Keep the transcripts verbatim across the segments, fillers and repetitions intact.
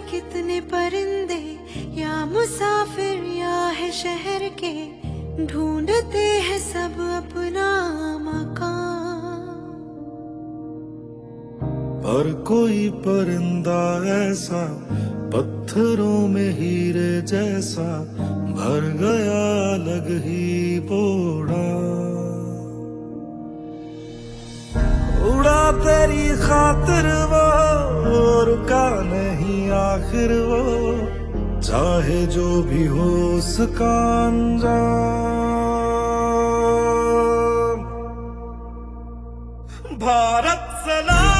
कितने परिंदे या मुसाफिर या है शहर के, ढूंढते हैं सब अपना मकान। पर कोई परिंदा ऐसा पत्थरों में हीरे जैसा, भर गया अलग ही बोड़ा। उड़ा तेरी खातिर वो, रुका नहीं आखिर वो, चाहे जो भी हो उसका अंजाम। भारत सलाम,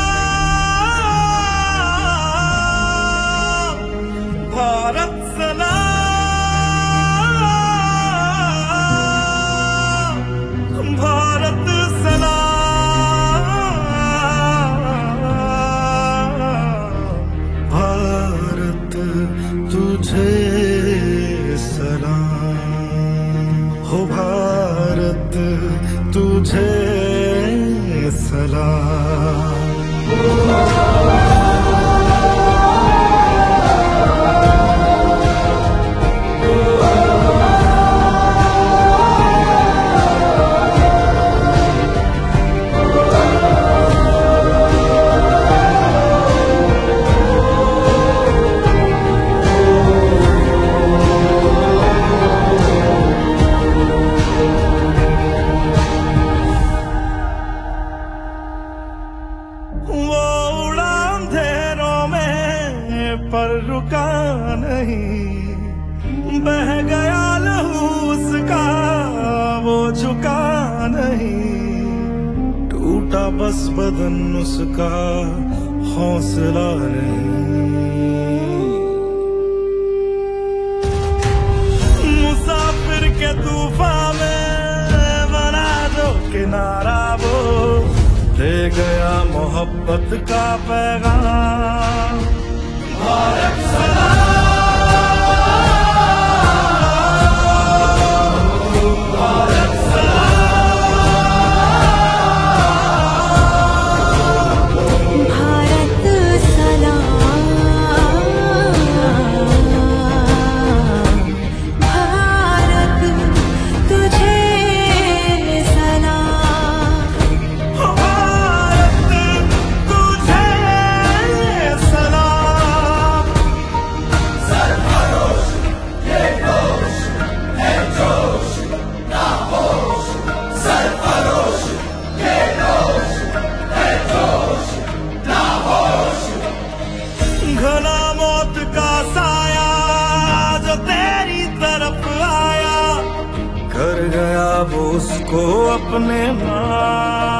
भारत सलाम, भारत सलाम, भारत तुझे सलाम, हो भारत तुझे सलाम। पर रुका नहीं, बह गया लहू उसका, वो झुका नहीं, टूटा बस बदन उसका, हौसला नहीं। मुसाफिर के तूफान में बना दो किनारा वो, ले गया मोहब्बत का पैगाम। भारत सलाम, भारत सलाम, भारत सलाम, भारत तुझे सलाम, भारत तुझे सलाम। सरफरोश ये जोश है जोश ना होश, सरफरोश ये जोश है जोश ना होश। घना मौत का साया जो तेरी तरफ आया, कर गया वो उसको अपने मां।